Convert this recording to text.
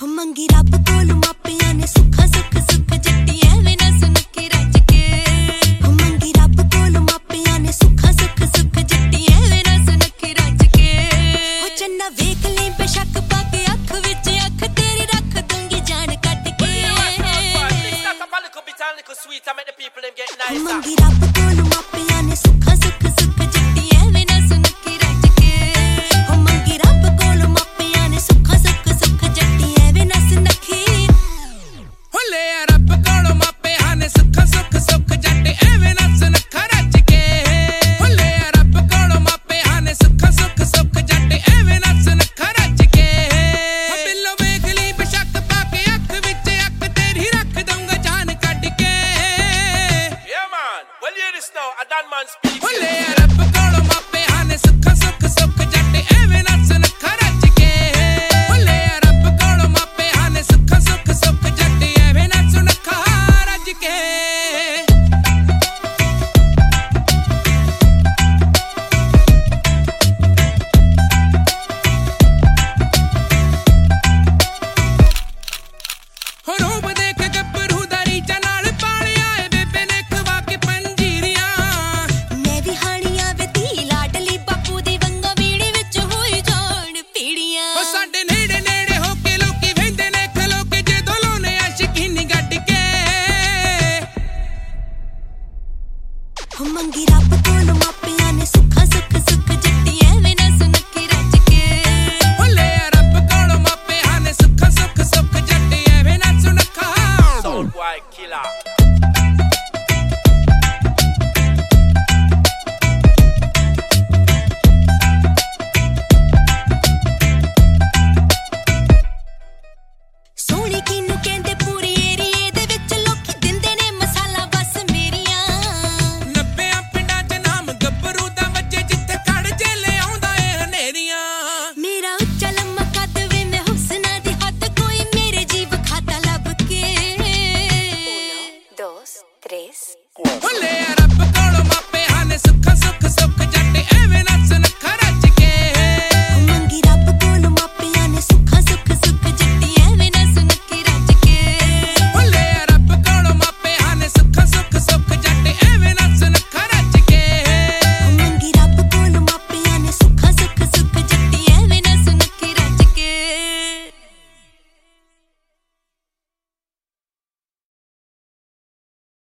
ਮੰਗੀ ਰੱਬ ਕੋਲ ਮਾਪਿਆਂ ਨੇ ਸੁੱਖਾ ਸੁੱਖ ਸੁੱਖ ਜੱਟੀ ਐਵੇਂ ਨਾ ਸੁਨੱਖੀ ਰੱਜ ਕੇ ਮੰਗੀ ਰੱਬ ਕੋਲ ਮਾਪਿਆਂ ਨੇ ਸੁੱਖਾ ਸੁੱਖ ਸੁੱਖ ਜੱਟੀ ਐਵੇਂ ਨਾ ਸੁਨੱਖੀ ਰੱਜ ਕੇ ਹੋ ਚੰਨਾ ਵੇਖ ਲਈ ਬੇਸ਼ੱਕ ਪਾ ਕੇ ਅੱਖ ਵਿੱਚ ਅੱਖ ਤੇਰੀ ਰੱਖ ਦੂੰਗੀ ਜਾਨ ਕੱਢ ਕੇ ਮੰਗੀ ਰੱਬ